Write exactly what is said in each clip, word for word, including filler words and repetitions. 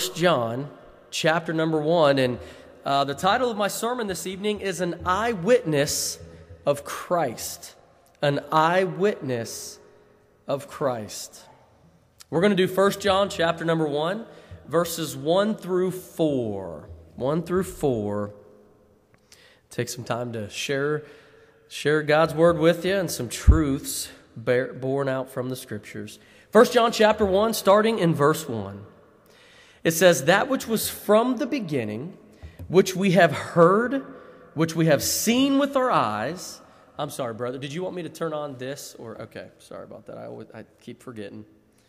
First John, chapter number one, and uh, the title of my sermon this evening is An Eyewitness of Christ. An Eyewitness of Christ. We're going to do First John, chapter number one, verses one through four. one through four. Take some time to share, share God's Word with you and some truths bear, born out from the Scriptures. First John chapter one, starting in verse one. It says, "That which was from the beginning, which we have heard, which we have seen with our eyes." I'm sorry, brother. Did you want me to turn on this? Or okay, sorry about that. I, always, I keep forgetting.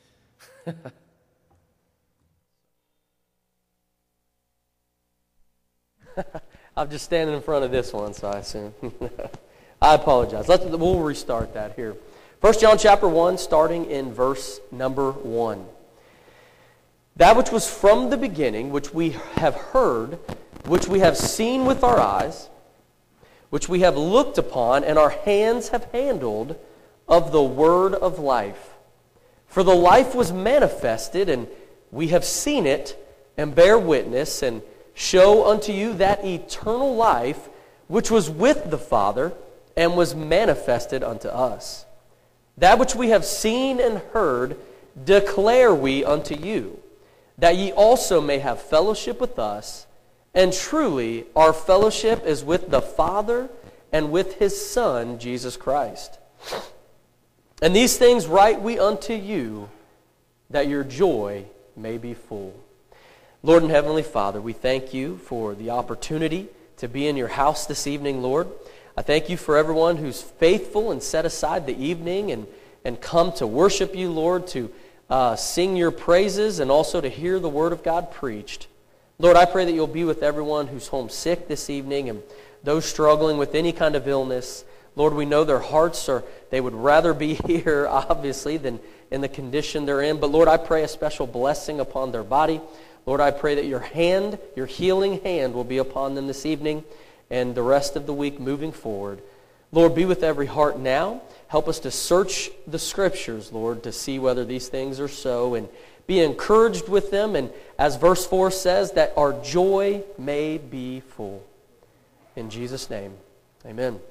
I'm just standing in front of this one, so I assume. I apologize. Let's, we'll restart that here. First John chapter one, starting in verse number one. "That which was from the beginning, which we have heard, which we have seen with our eyes, which we have looked upon, and our hands have handled, of the word of life. For the life was manifested, and we have seen it, and bear witness, and show unto you that eternal life, which was with the Father, and was manifested unto us. That which we have seen and heard, declare we unto you, that ye also may have fellowship with us. And truly, our fellowship is with the Father and with His Son, Jesus Christ. And these things write we unto you, that your joy may be full." Lord and Heavenly Father, we thank you for the opportunity to be in your house this evening, Lord. I thank you for everyone who's faithful and set aside the evening and, and come to worship you, Lord, to uh, sing your praises and also to hear the Word of God preached. Lord, I pray that you'll be with everyone who's homesick this evening and those struggling with any kind of illness. Lord, we know their hearts are, they would rather be here, obviously, than in the condition they're in. But Lord, I pray a special blessing upon their body. Lord, I pray that your hand, your healing hand will be upon them this evening and the rest of the week moving forward. Lord, be with every heart now. Help us to search the Scriptures, Lord, to see whether these things are so, and be encouraged with them. And as verse four says, that our joy may be full. In Jesus' name, amen.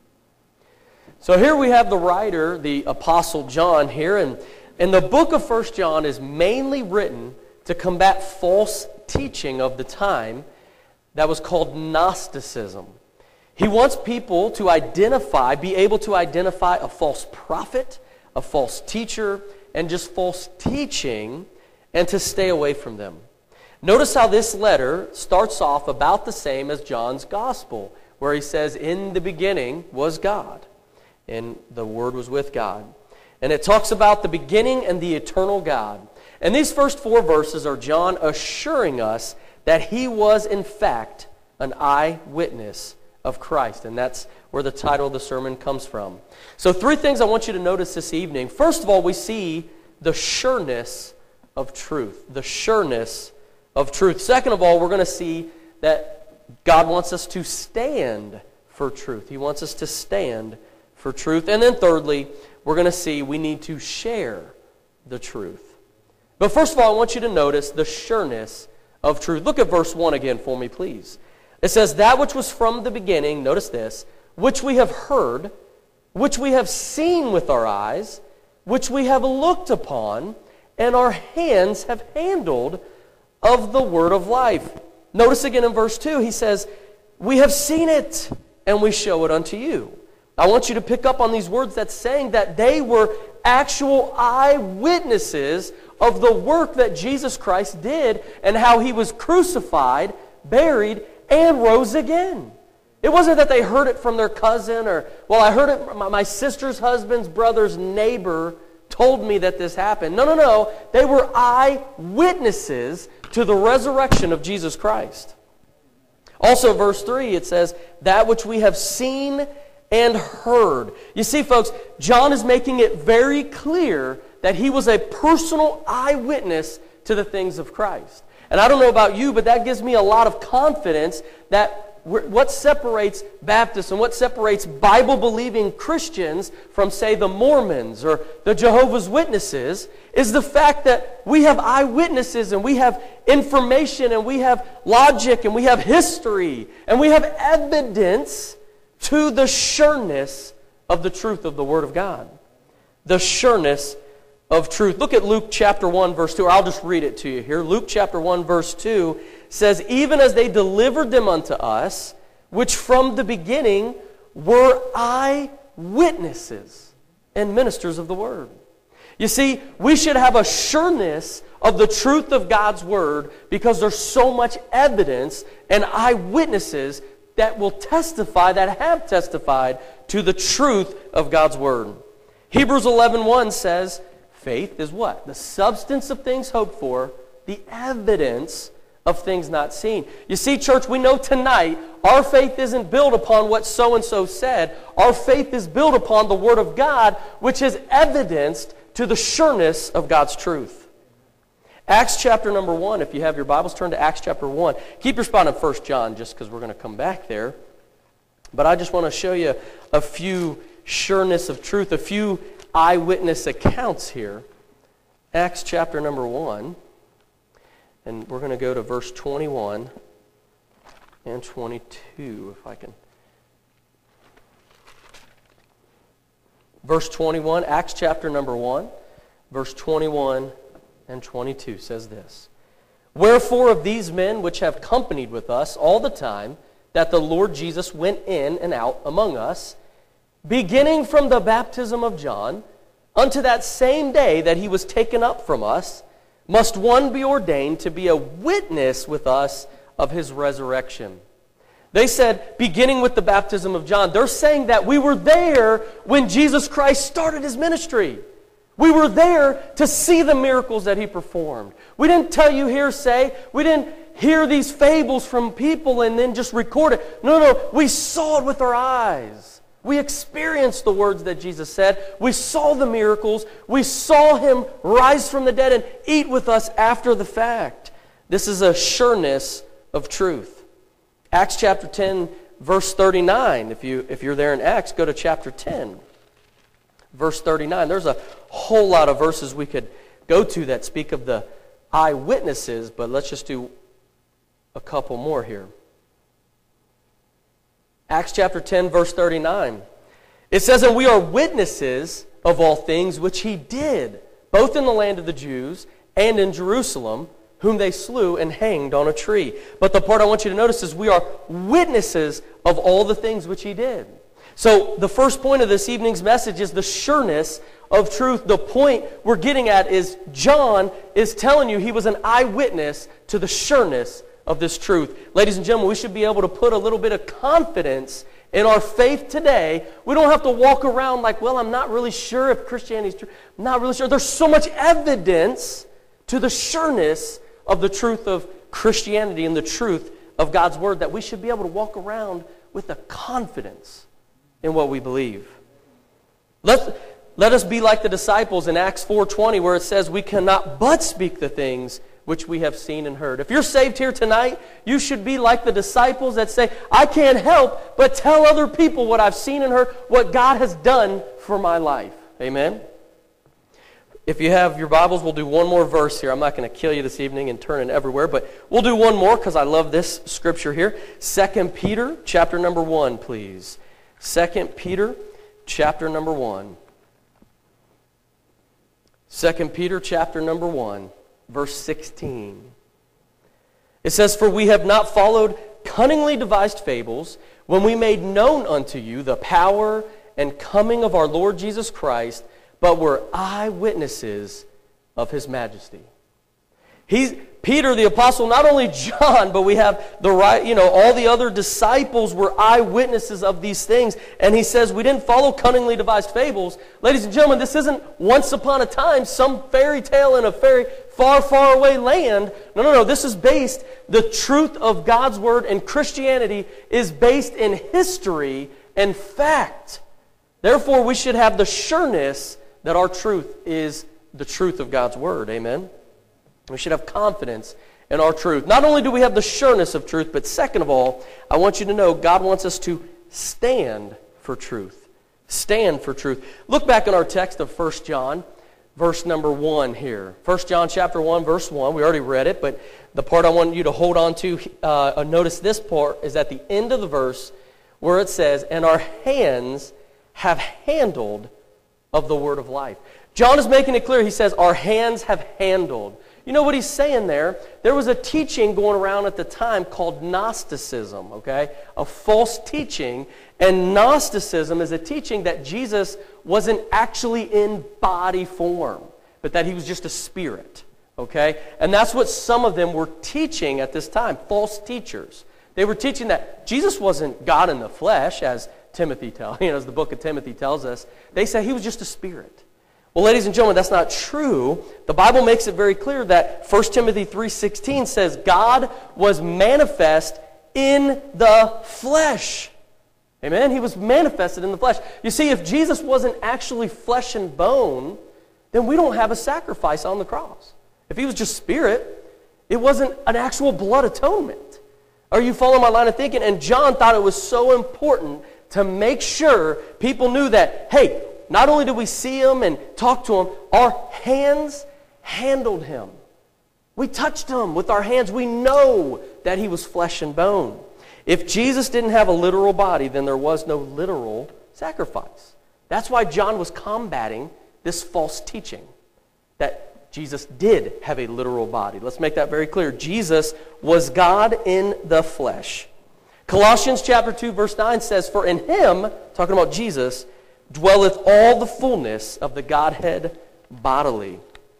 So here we have the writer, the Apostle John here, and, and the book of First John is mainly written to combat false teaching of the time that was called Gnosticism. He wants people to identify, be able to identify a false prophet, a false teacher, and just false teaching, and to stay away from them. Notice how this letter starts off about the same as John's Gospel, where he says, "In the beginning was God, and the Word was with God." And it talks about the beginning and the eternal God. And these first four verses are John assuring us that he was, in fact, an eyewitness of Christ. And that's where the title of the sermon comes from. So three things I want you to notice this evening. First of all, we see the sureness of truth. The sureness of truth. Second of all, we're going to see that God wants us to stand for truth. He wants us to stand for truth. And then thirdly, we're going to see we need to share the truth. But first of all, I want you to notice the sureness of truth. Look at verse one again for me, please. It says, "That which was from the beginning," notice this, "which we have heard, which we have seen with our eyes, which we have looked upon, and our hands have handled, of the word of life." Notice again in verse two, he says, "We have seen it, and we show it unto you." I want you to pick up on these words that's saying that they were actual eyewitnesses of the work that Jesus Christ did and how he was crucified, buried, and rose again. It wasn't that they heard it from their cousin or, well, I heard it from my sister's husband's brother's neighbor told me that this happened. No, no, no. They were eyewitnesses to the resurrection of Jesus Christ. Also, verse three, it says, "That which we have seen and heard." You see, folks, John is making it very clear that he was a personal eyewitness to the things of Christ. And I don't know about you, but that gives me a lot of confidence that what separates Baptists and what separates Bible-believing Christians from, say, the Mormons or the Jehovah's Witnesses is the fact that we have eyewitnesses and we have information and we have logic and we have history and we have evidence to the sureness of the truth of the Word of God. The sureness of truth. Look at Luke chapter one, verse two, or I'll just read it to you here. Luke chapter one, verse two says, even as they delivered them unto us, which from the beginning were eyewitnesses and ministers of the Word. You see, we should have a sureness of the truth of God's Word because there's so much evidence and eyewitnesses that will testify, that have testified to the truth of God's Word. Hebrews eleven one says, faith is what? The substance of things hoped for, the evidence of things not seen. You see, church, we know tonight our faith isn't built upon what so-and-so said. Our faith is built upon the Word of God, which is evidenced to the sureness of God's truth. Acts chapter number one, if you have your Bibles, turn to Acts chapter one. Keep your spot in First John just because we're going to come back there. But I just want to show you a few sureness of truth, a few eyewitness accounts here. Acts chapter number one. And we're going to go to verse twenty-one and twenty-two, if I can. Verse twenty-one, Acts chapter number one, verse twenty-one and twenty-two says this. Wherefore of these men which have companied with us all the time that the Lord Jesus went in and out among us, beginning from the baptism of John, unto that same day that he was taken up from us, must one be ordained to be a witness with us of his resurrection. They said, beginning with the baptism of John, they're saying that we were there when Jesus Christ started his ministry. We were there to see the miracles that he performed. We didn't tell you hearsay. We didn't hear these fables from people and then just record it. No, no, we saw it with our eyes. We experienced the words that Jesus said. We saw the miracles. We saw him rise from the dead and eat with us after the fact. This is a sureness of truth. Acts chapter ten, verse thirty-nine. If, you, if you're there in Acts, go to chapter ten, verse thirty-nine. There's a whole lot of verses we could go to that speak of the eyewitnesses, but let's just do a couple more here. Acts chapter ten, verse thirty-nine. It says, and we are witnesses of all things which he did, both in the land of the Jews and in Jerusalem, whom they slew and hanged on a tree. But the part I want you to notice is we are witnesses of all the things which he did. So the first point of this evening's message is the sureness of truth. The point we're getting at is John is telling you he was an eyewitness to the sureness of this truth. Ladies and gentlemen, we should be able to put a little bit of confidence in our faith today. We don't have to walk around like, well, I'm not really sure if Christianity is true. I'm not really sure. There's so much evidence to the sureness of the truth of Christianity and the truth of God's Word that we should be able to walk around with a confidence in what we believe. Let, let us be like the disciples in Acts four twenty where it says, we cannot but speak the things which we have seen and heard. If you're saved here tonight, you should be like the disciples that say, I can't help but tell other people what I've seen and heard, what God has done for my life. Amen? If you have your Bibles, we'll do one more verse here. I'm not going to kill you this evening and turn it everywhere, but we'll do one more because I love this scripture here. Second Peter chapter number one, please. Second Peter chapter number one. Second Peter chapter number one. Verse sixteen. It says, for we have not followed cunningly devised fables when we made known unto you the power and coming of our Lord Jesus Christ, but were eyewitnesses of his majesty. He's, Peter, the apostle, not only John, but we have the right, you know, all the other disciples were eyewitnesses of these things. And he says we didn't follow cunningly devised fables. Ladies and gentlemen, this isn't once upon a time some fairy tale in a very far, far away land. No, no, no. This is based, the truth of God's Word and Christianity is based in history and fact. Therefore, we should have the sureness that our truth is the truth of God's Word. Amen? We should have confidence in our truth. Not only do we have the sureness of truth, but second of all, I want you to know God wants us to stand for truth. Stand for truth. Look back in our text of First John, verse number one here. First John chapter one, verse one. We already read it, but the part I want you to hold on to, uh, notice this part, is at the end of the verse where it says, and our hands have handled of the word of life. John is making it clear. He says, our hands have handled. You know what he's saying there? There was a teaching going around at the time called Gnosticism, okay? A false teaching. And Gnosticism is a teaching that Jesus wasn't actually in body form, but that he was just a spirit, okay? And that's what some of them were teaching at this time, false teachers. They were teaching that Jesus wasn't God in the flesh, as Timothy tells, you know, as the book of Timothy tells us. They say he was just a spirit. Well, ladies and gentlemen, that's not true. The Bible makes it very clear that First Timothy three sixteen says God was manifest in the flesh. Amen? He was manifested in the flesh. You see, if Jesus wasn't actually flesh and bone, then we don't have a sacrifice on the cross. If he was just spirit, it wasn't an actual blood atonement. Are you following my line of thinking? And John thought it was so important to make sure people knew that, hey, not only did we see him and talk to him, our hands handled him. We touched him with our hands. We know that he was flesh and bone. If Jesus didn't have a literal body, then there was no literal sacrifice. That's why John was combating this false teaching, that Jesus did have a literal body. Let's make that very clear. Jesus was God in the flesh. Colossians chapter two, verse nine says, for in him, talking about Jesus, dwelleth all the fullness of the Godhead bodily.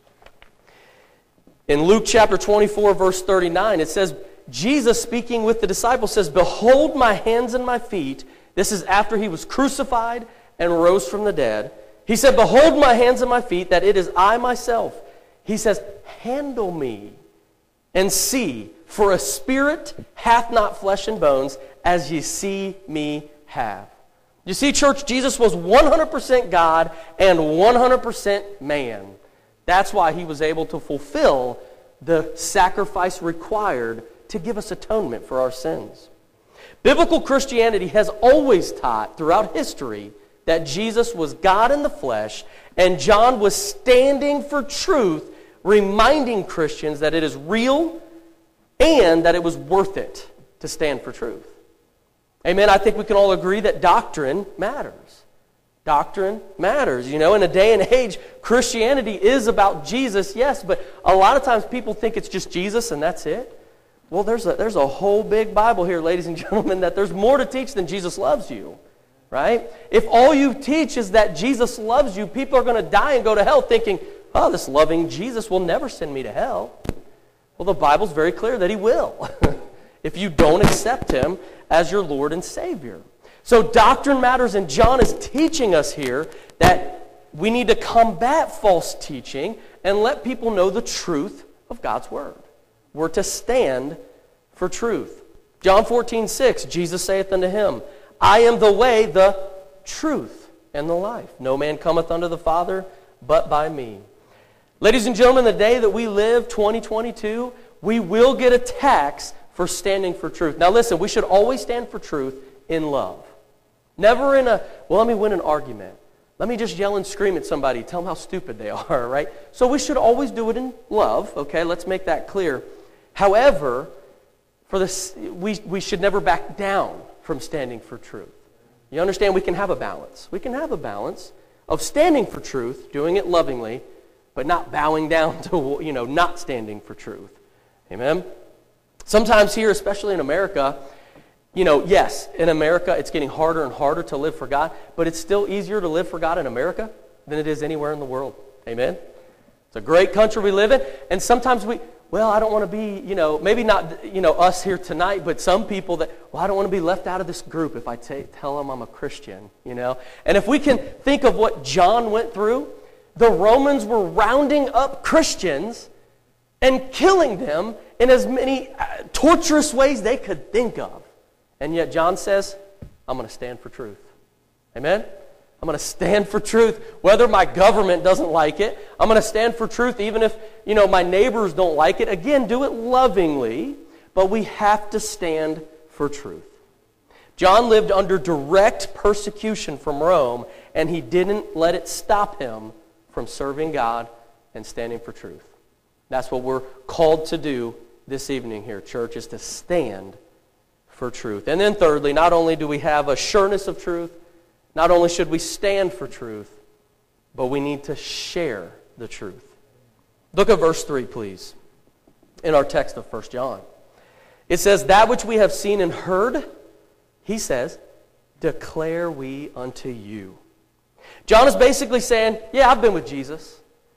In Luke chapter twenty-four, verse thirty-nine, it says, Jesus speaking with the disciples says, behold my hands and my feet. This is after he was crucified and rose from the dead. He said, behold my hands and my feet, that it is I myself. He says, handle me and see, for a spirit hath not flesh and bones, as ye see me have. You see, church, Jesus was one hundred percent God and one hundred percent man. That's why he was able to fulfill the sacrifice required to give us atonement for our sins. Biblical Christianity has always taught throughout history that Jesus was God in the flesh, and John was standing for truth, reminding Christians that it is real and that it was worth it to stand for truth. Amen. I think we can all agree that doctrine matters. Doctrine matters. You know, in a day and age, Christianity is about Jesus, yes, but a lot of times people think it's just Jesus and that's it. Well, there's a, there's a whole big Bible here, ladies and gentlemen, that there's more to teach than Jesus loves you, right? If all you teach is that Jesus loves you, people are going to die and go to hell thinking, oh, this loving Jesus will never send me to hell. Well, the Bible's very clear that he will if you don't accept him as your Lord and Savior. So doctrine matters, and John is teaching us here that we need to combat false teaching and let people know the truth of God's Word. We're to stand for truth. John fourteen six, Jesus saith unto him, I am the way, the truth, and the life. No man cometh unto the Father but by me. Ladies and gentlemen, the day that we live, twenty twenty-two, we will get attacks for standing for truth. Now listen, we should always stand for truth in love. Never in a, well, let me win an argument. Let me just yell and scream at somebody, tell them how stupid they are, right? So we should always do it in love, okay? Let's make that clear. However, for this, we, we should never back down from standing for truth. You understand, we can have a balance. We can have a balance of standing for truth, doing it lovingly, but not bowing down to, you know, not standing for truth. Amen? Sometimes here, especially in America, you know, yes, in America it's getting harder and harder to live for God, but it's still easier to live for God in America than it is anywhere in the world. Amen? It's a great country we live in, and sometimes we, well, I don't want to be, you know, maybe not, you know, us here tonight, but some people that, well, I don't want to be left out of this group if I t- tell them I'm a Christian, you know. And if we can think of what John went through, the Romans were rounding up Christians and killing them in as many uh, torturous ways they could think of. And yet John says, I'm going to stand for truth. Amen? I'm going to stand for truth whether my government doesn't like it. I'm going to stand for truth even if, you know, my neighbors don't like it. Again, do it lovingly, but we have to stand for truth. John lived under direct persecution from Rome, and he didn't let it stop him from serving God and standing for truth. That's what we're called to do this evening here, church, is to stand for truth. And then thirdly, not only do we have a sureness of truth, not only should we stand for truth, but we need to share the truth. Look at verse three, please, in our text of First John. It says, that which we have seen and heard, he says, declare we unto you. John is basically saying, yeah, I've been with Jesus,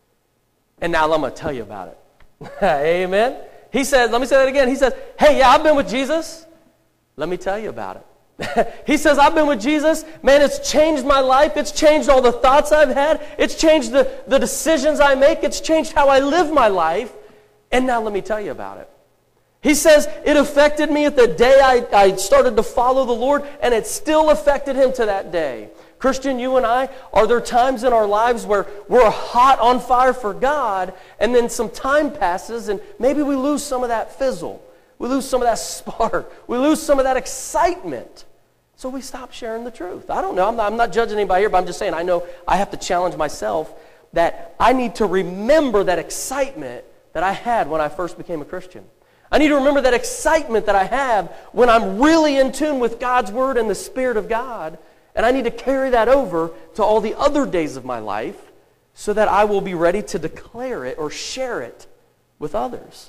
and now I'm going to tell you about it. Amen? He says, let me say that again. He says, hey, yeah, I've been with Jesus. Let me tell you about it. He says, I've been with Jesus. Man, it's changed my life. It's changed all the thoughts I've had. It's changed the, the decisions I make. It's changed how I live my life. And now let me tell you about it. He says, it affected me at the day I, I started to follow the Lord, and it still affected him to that day. Christian, you and I, are there times in our lives where we're hot on fire for God, and then some time passes, and maybe we lose some of that fizzle. We lose some of that spark. We lose some of that excitement. So we stop sharing the truth. I don't know. I'm not, I'm not judging anybody here, but I'm just saying I know I have to challenge myself that I need to remember that excitement that I had when I first became a Christian. I need to remember that excitement that I have when I'm really in tune with God's Word and the Spirit of God. And I need to carry that over to all the other days of my life so that I will be ready to declare it or share it with others.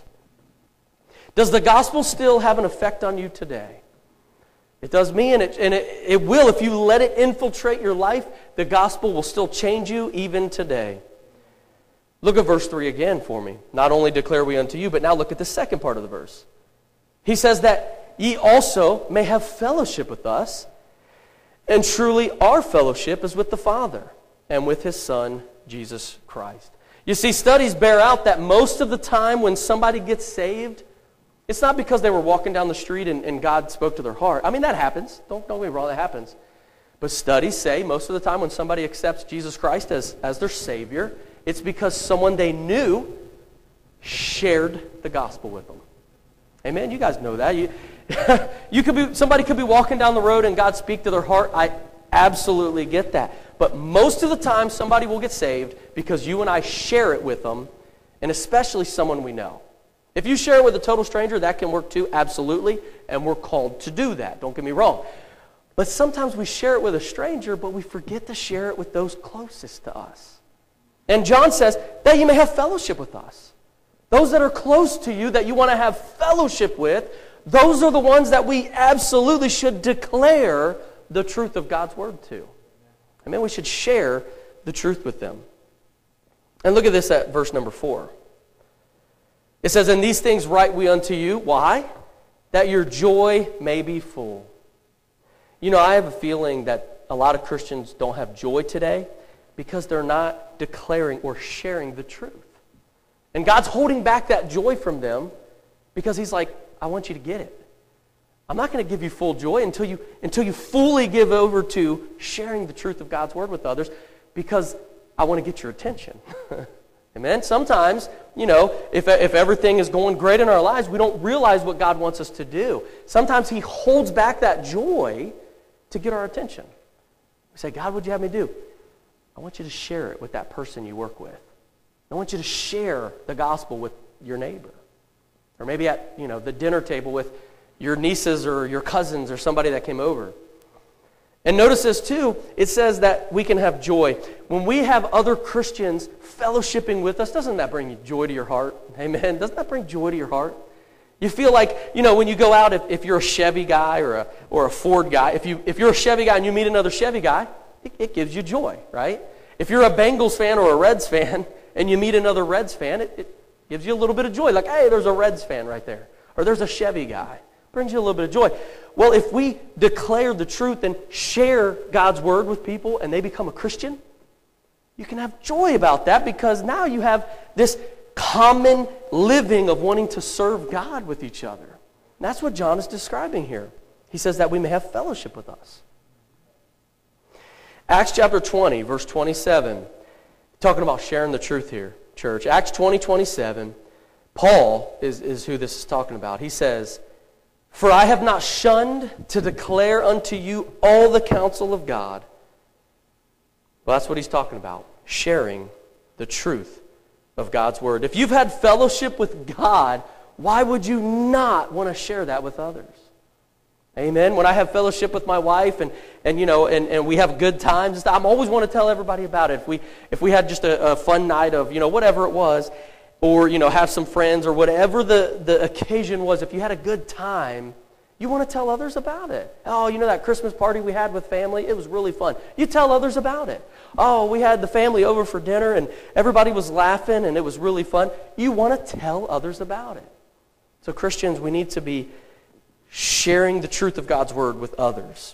Does the gospel still have an effect on you today? It does me, and it, and it, it will. If you let it infiltrate your life, the gospel will still change you even today. Look at verse three again for me. Not only declare we unto you, but now look at the second part of the verse. He says that ye also may have fellowship with us, and truly our fellowship is with the Father and with His Son, Jesus Christ. You see, studies bear out that most of the time when somebody gets saved, it's not because they were walking down the street and, and God spoke to their heart. I mean, that happens. Don't, don't get me wrong, that happens. But studies say most of the time when somebody accepts Jesus Christ as, as their Savior, it's because someone they knew shared the gospel with them. Amen? You guys know that. You, you could be somebody could be walking down the road and God speak to their heart. I absolutely get that. But most of the time somebody will get saved because you and I share it with them, and especially someone we know. If you share it with a total stranger, that can work too, absolutely, and we're called to do that. Don't get me wrong. But sometimes we share it with a stranger, but we forget to share it with those closest to us. And John says that you may have fellowship with us. Those that are close to you, that you want to have fellowship with, those are the ones that we absolutely should declare the truth of God's Word to. I mean, we should share the truth with them. And look at this at verse number four. It says, and these things write we unto you. Why? That your joy may be full. You know, I have a feeling that a lot of Christians don't have joy today because they're not declaring or sharing the truth. And God's holding back that joy from them because He's like, I want you to get it. I'm not going to give you full joy until you, until you fully give over to sharing the truth of God's Word with others, because I want to get your attention. Amen? Sometimes, you know, if, if everything is going great in our lives, we don't realize what God wants us to do. Sometimes He holds back that joy to get our attention. We say, God, what do you have me do? I want you to share it with that person you work with. I want you to share the gospel with your neighbor. Or maybe at, you know, the dinner table with your nieces or your cousins or somebody that came over. And notice this too, it says that we can have joy. When we have other Christians fellowshipping with us, doesn't that bring joy to your heart? Amen? Doesn't that bring joy to your heart? You feel like, you know, when you go out, if, if you're a Chevy guy or a, or a Ford guy, if, you, if you're a Chevy guy and you meet another Chevy guy, it, it gives you joy, right? If you're a Bengals fan or a Reds fan and you meet another Reds fan, it, it gives you a little bit of joy. Like, hey, there's a Reds fan right there. Or there's a Chevy guy. Brings you a little bit of joy. Well, if we declare the truth and share God's Word with people and they become a Christian, you can have joy about that because now you have this common living of wanting to serve God with each other. And that's what John is describing here. He says that we may have fellowship with us. Acts chapter twenty, verse twenty-seven, talking about sharing the truth here, church. Acts twenty, twenty-seven, Paul is, is who this is talking about. He says, "For I have not shunned to declare unto you all the counsel of God." Well, that's what he's talking about, sharing the truth of God's Word. If you've had fellowship with God, why would you not want to share that with others? Amen. When I have fellowship with my wife and, and you know, and, and we have good times, I always want to tell everybody about it. If we if we had just a, a fun night of, you know, whatever it was, or, you know, have some friends or whatever the, the occasion was, if you had a good time, you want to tell others about it. Oh, you know that Christmas party we had with family? It was really fun. You tell others about it. Oh, we had the family over for dinner and everybody was laughing and it was really fun. You want to tell others about it. So Christians, we need to be sharing the truth of God's Word with others.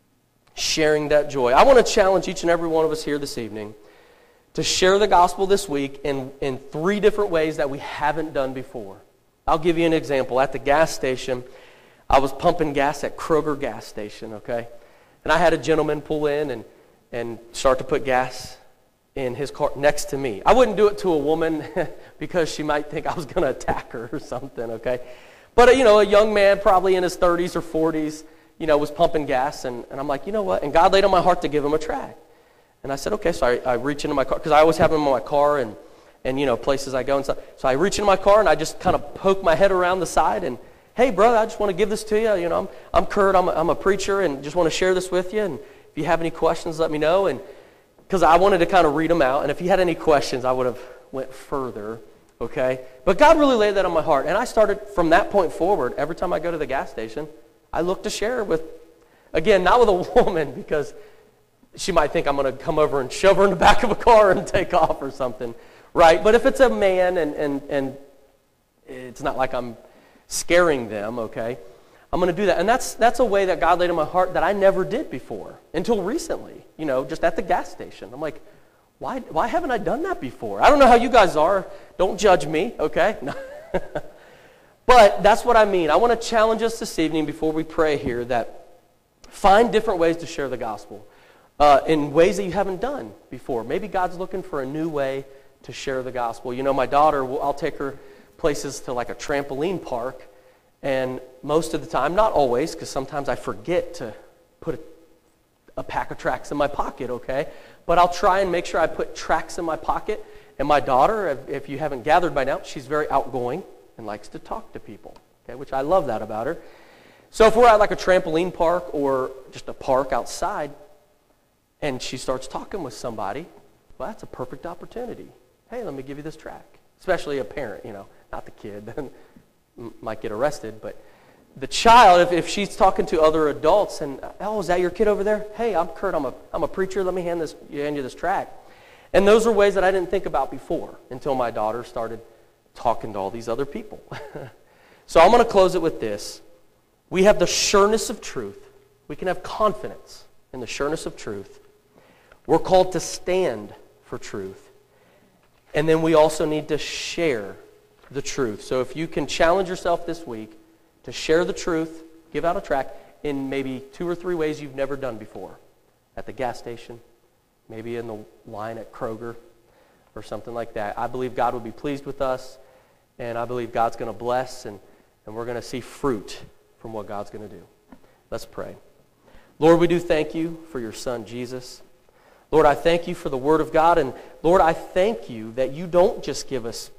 Sharing that joy. I want to challenge each and every one of us here this evening to share the gospel this week in, in three different ways that we haven't done before. I'll give you an example. At the gas station, I was pumping gas at Kroger gas station, okay? And I had a gentleman pull in and, and start to put gas in his car next to me. I wouldn't do it to a woman because she might think I was going to attack her or something, okay? But, you know, a young man probably in his thirties or forties, you know, was pumping gas. And, and I'm like, you know what? And God laid on my heart to give him a tract. And I said, okay. So I, I reach into my car, because I always have them in my car and, and, you know, places I go and stuff. So I reach into my car and I just kind of poke my head around the side and, hey, brother, I just want to give this to you. You know, I'm, I'm Kurt. I'm a, I'm a preacher and just want to share this with you. And if you have any questions, let me know. And because I wanted to kind of read them out. And if he had any questions, I would have went further, okay? But God really laid that on my heart. And I started from that point forward, every time I go to the gas station, I look to share with, again, not with a woman because she might think I'm going to come over and shove her in the back of a car and take off or something, right? But if it's a man and and, and it's not like I'm scaring them, okay, I'm going to do that. And that's that's a way that God laid in my heart that I never did before until recently, you know, just at the gas station. I'm like, why why haven't I done that before? I don't know how you guys are. Don't judge me, okay? But that's what I mean. I want to challenge us this evening before we pray here that find different ways to share the gospel uh, in ways that you haven't done before. Maybe God's looking for a new way to share the gospel. You know, my daughter, I'll take her places to like a trampoline park, and most of the time, not always, because sometimes I forget to put a, a pack of tracts in my pocket, okay? But I'll try and make sure I put tracts in my pocket. And my daughter, if, if you haven't gathered by now, she's very outgoing and likes to talk to people, okay? Which I love that about her. So if we're at like a trampoline park or just a park outside, and she starts talking with somebody, well, that's a perfect opportunity. Hey, let me give you this tract. Especially a parent, you know, not the kid, might get arrested, but the child, if, if she's talking to other adults and, oh, is that your kid over there? Hey, I'm Kurt, I'm a, I'm a preacher, let me hand, this, hand you this tract. And those are ways that I didn't think about before until my daughter started talking to all these other people. So I'm going to close it with this. We have the sureness of truth. We can have confidence in the sureness of truth. We're called to stand for truth. And then we also need to share the truth. So if you can challenge yourself this week to share the truth, give out a tract in maybe two or three ways you've never done before. At the gas station, maybe in the line at Kroger or something like that. I believe God will be pleased with us, and I believe God's going to bless, and, and we're going to see fruit from what God's going to do. Let's pray. Lord, we do thank you for your Son, Jesus. Lord, I thank you for the Word of God, and Lord, I thank you that you don't just give us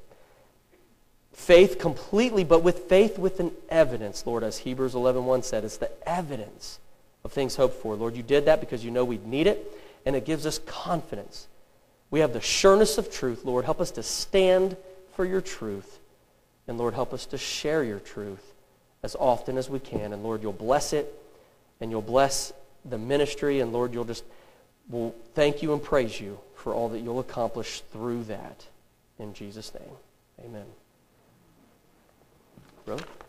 faith completely, but with faith with an evidence, Lord, as Hebrews eleven one said, it's the evidence of things hoped for. Lord, you did that because you know we'd need it, and it gives us confidence. We have the sureness of truth. Lord, help us to stand for your truth, and Lord, help us to share your truth as often as we can, and Lord, you'll bless it, and you'll bless the ministry, and Lord, you'll just, we'll thank you and praise you for all that you'll accomplish through that. In Jesus' name, amen. Brother?